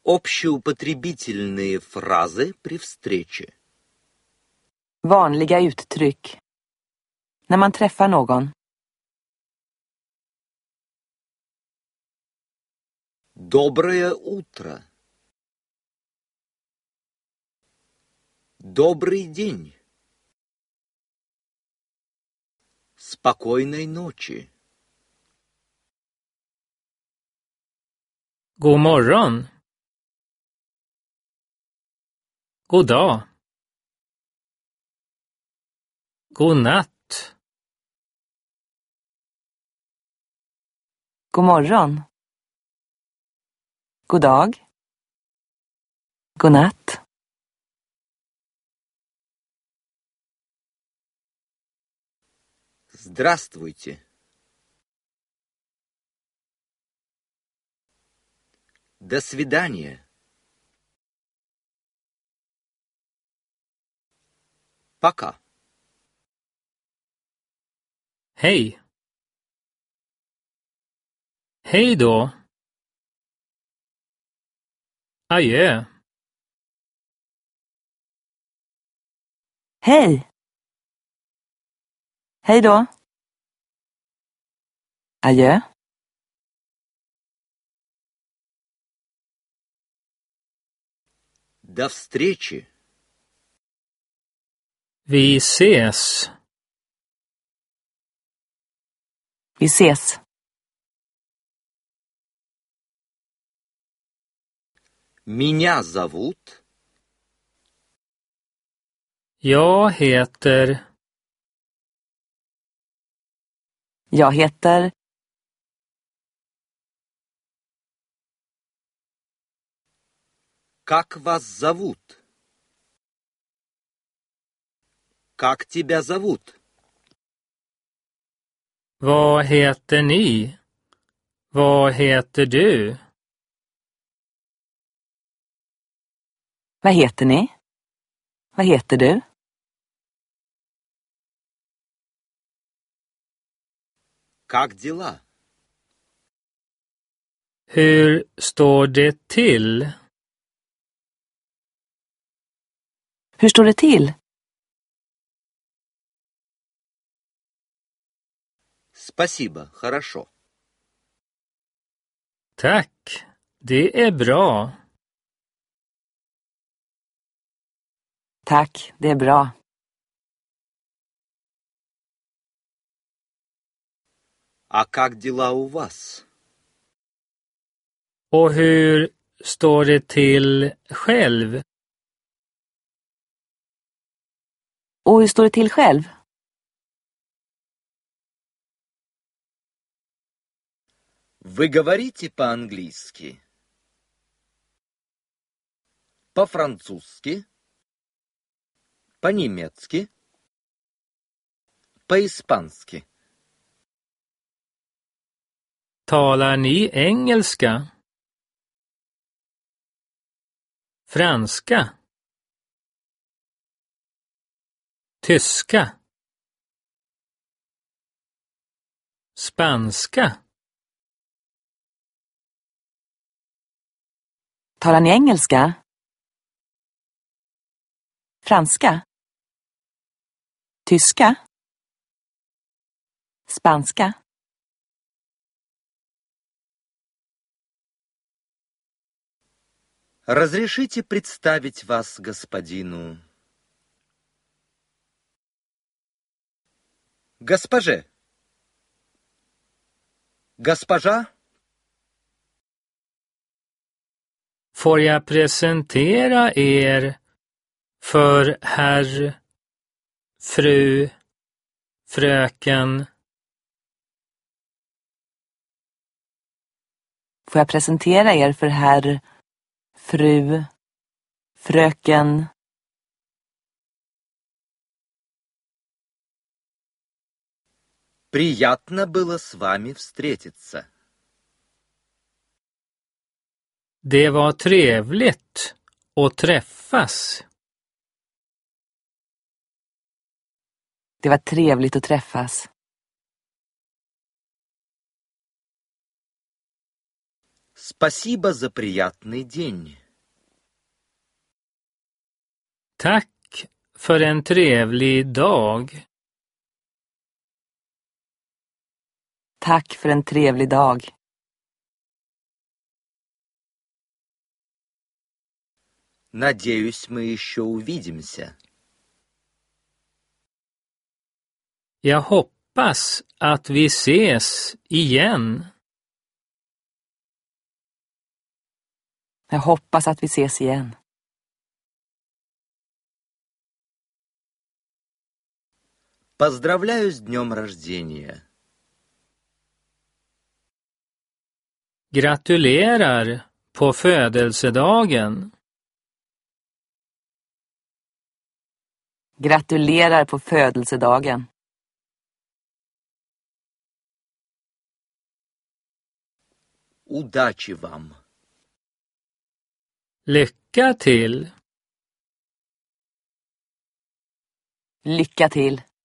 Общеупотребительные фразы при встрече. Vanliga uttryck. När man träffar någon. Доброе утро. Добрый день. Спокойной ночи. God morgon. God dag. God natt. God morgon. God dag. God natt. Здравствуйте. До свидания. Пока. Hej. Hej då. Adjö. Hej! Hej då! Adjö! До встречи. Vi ses. Vi ses! Меня зовут. Jag heter... Jag heter... Как вас зовут? Как тебя зовут? Vad heter ni? Vad heter du? Vad heter ni? Vad heter du? Как дела? Hur står det till? Hur står det till? Спасибо, хорошо. Tack, det är bra. Tack, det är bra. А как дела у вас? Och hur står det till själv? Och hur står det till själv? Вы говорите по-английски? По-французски? По-немецки? По-испански? Talar ni engelska? Franska? Tyska? Spanska? Talar ni engelska? Franska? Tyska? Spanska? Разрешите представить вас господину... Госпоже. Госпожа? Får jag presentera er för herr, fru, fröken? Får jag presentera er för herr, fru, fröken? Приятно было с вами встретиться. Det var trevligt att träffas. Det var trevligt att träffas. Спасибо за приятный день. Tack för en trevlig dag. Tack för en trevlig dag. Надеюсь, мы еще увидимся. Jag hoppas att vi ses igen. Jag hoppas att vi ses igen. Поздравляю с днем рождения. Gratulerar på födelsedagen. Gratulerar på födelsedagen. Удачи вам. Lycka till. Lycka till.